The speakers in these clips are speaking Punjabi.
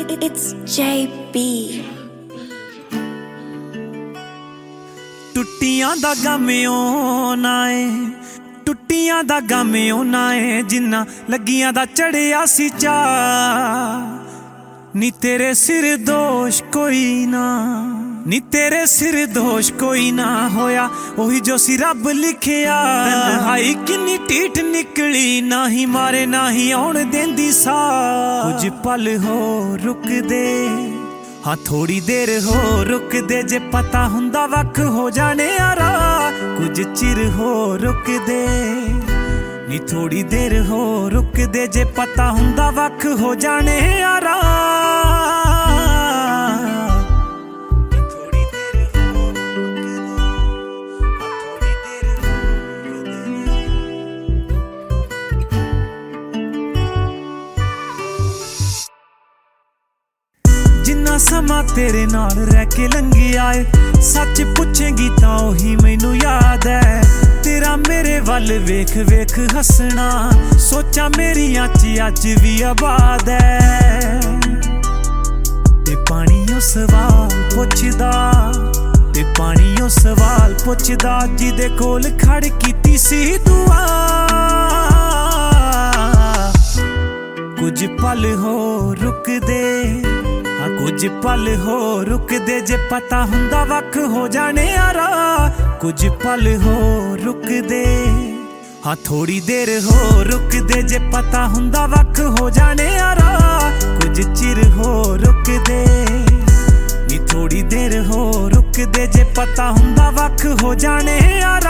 It's JB। ਟੁੱਟੀਆਂ ਦਾ ਗਮਿਓ ਨਾ ਏ, ਟੁੱਟੀਆਂ ਦਾ ਗਮਿਓ ਨਾ ਏ, ਜਿੰਨਾ ਲੱਗੀਆਂ ਦਾ ਚੜਿਆ ਸੀ ਚਾ। ਨੀ ਤੇਰੇ ਸਿਰ ਦੋਸ਼ ਕੋਈ ਨਾ, ਨੀ ਤੇਰੇ ਸਿਰ ਦੋਸ਼ ਕੋਈ ਨਾ ਹੋਇਆ, ਉਹੀ ਜੋ ਸੀ ਰੱਬ ਲਿਖਿਆ। ਤਨਹਾਈ ਕਿੰਨੀ ਢੀਠ ਨਿਕਲੀ, ਨਾ ਹੀ ਮਾਰੇ ਨਾ ਹੀ ਆਉਣ ਦੇਂਦੀ ਸਾਹ। ਕੁਝ ਪਲ ਹੋ ਰੁਕਦੇ, ਹਾਂ ਥੋੜੀ ਦੇਰ ਹੋ ਰੁਕਦੇ, ਜੇ ਪਤਾ ਹੁੰਦਾ ਵੱਖ ਹੋ ਜਾਣੇ ਯਾਰਾ। ਕੁਝ ਚਿਰ ਹੋ ਰੁਕਦੇ, ਨੀ ਥੋੜੀ ਦੇਰ ਹੋ ਰੁਕਦੇ, ਜੇ ਪਤਾ ਹੁੰਦਾ ਵੱਖ ਹੋ ਜਾਣੇ ਯਾਰਾ। ਜਿੰਨਾ ਸਮਾਂ ਤੇਰੇ ਨਾਲ ਰਹਿ ਕੇ ਲੰਘਿਆ ਏ, ਸੱਚ ਪੁੱਛੇਂਗੀ ਤਾਂ ਉਹੀ ਮੈਨੂੰ ਯਾਦ ਐ। ਤੇਰਾ ਮੇਰੇ ਵੱਲ ਵੇਖ ਵੇਖ ਹੱਸਣਾ, ਸੋਚਾਂ ਮੇਰੀਆਂ 'ਚ ਅੱਜ ਵੀ ਆਬਾਦ ਐ। ਤੇ ਪਾਣੀ ਉਹ ਸਵਾਲ ਪੁੱਛਦਾ, ਤੇ ਪਾਣੀ ਉਹ ਸਵਾਲ ਪੁੱਛਦਾ, ਜਿਹਦੇ ਕੋਲ ਖੜ ਕੀਤੀ ਸੀ ਦੁਆ। ਕੁਝ ਪਲ ਹੋ ਰੁਕਦੇ, ਕੁਝ ਪਲ ਹੋ ਰੁਕਦੇ, ਜੇ ਪਤਾ ਹੁੰਦਾ ਵੱਖ ਹੋ ਜਾਣੇ ਯਾਰਾ। ਕੁਝ ਪਲ ਹੋ ਰੁਕਦੇ, ਹਾਂ ਥੋੜੀ ਦੇਰ ਹੋ ਰੁਕਦੇ, ਜੇ ਪਤਾ ਹੁੰਦਾ ਵੱਖ ਹੋ ਜਾਣੇ ਯਾਰਾ। ਕੁਝ ਚਿਰ ਹੋ ਰੁਕਦੇ, ਨੀ ਥੋੜੀ ਦੇਰ ਹੋ ਰੁਕਦੇ, ਜੇ ਪਤਾ ਹੁੰਦਾ ਵੱਖ ਹੋ ਜਾਣੇ ਯਾਰਾ।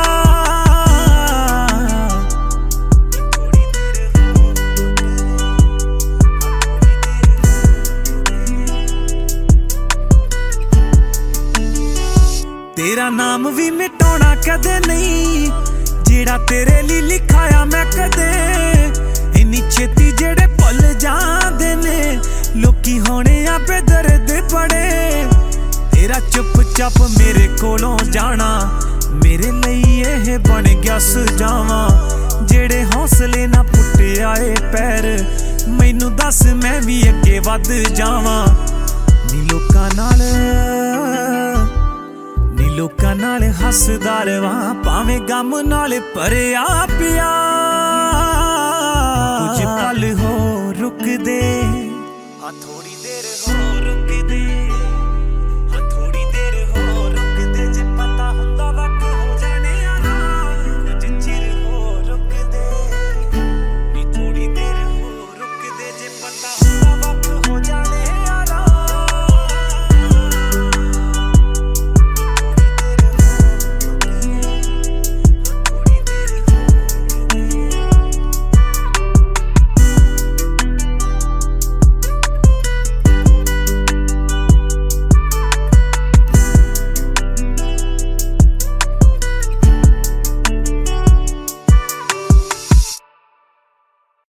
ਤੇਰਾ ਨਾਮ ਵੀ ਮਿਟਾਉਣਾ ਕਦੇ ਨਹੀਂ, ਜਿਹੜਾ ਤੇਰੇ ਲਈ ਲਿਖਾਇਆ ਮੈਂ ਕਦੇ। ਇੰਨੀ ਛੇਤੀ ਜਿਹੜੇ ਭੁੱਲ ਜਾਂਦੇ ਨੇ, ਲੋਕੀ ਹੋਣੇ ਆ ਬੇਦਰਦ ਬੜੇ। ਤੇਰਾ ਚੁੱਪ ਚਾਪ ਮੇਰੇ ਕੋਲੋਂ ਜਾਣਾ, ਮੇਰੇ ਲਈ ਇਹ ਬਣ ਗਿਆ ਸਜਾਵਾਂ। ਜਿਹੜੇ ਹੌਸਲੇ ਨਾ ਪੁੱਟਿਆ ਏ ਪੈਰ, ਮੈਨੂੰ ਦੱਸ ਮੈਂ ਵੀ ਅੱਗੇ ਵੱਧ ਜਾਵਾਂ। ਨੀ ਲੋਕਾਂ ਨਾਲ, ਲੋਕਾਂ ਨਾਲ ਹੱਸਦਾ ਰਵਾਂ, ਭਾਵੇਂ ਗਮ ਨਾਲ ਭਰਿਆ ਪਿਆ। ਕੁਝ ਪਲ ਹੋ ਰੁਕਦੇ, ਹਾਂ ਥੋੜੀ ਦੇਰ ਹੋ ਰੁਕਦੇ, ਹਾਂ ਥੋੜੀ ਦੇਰ ਹੋ ਰੁਕਦੇ, ਜੇ ਪਤਾ ਹੁੰਦਾ ਵਾ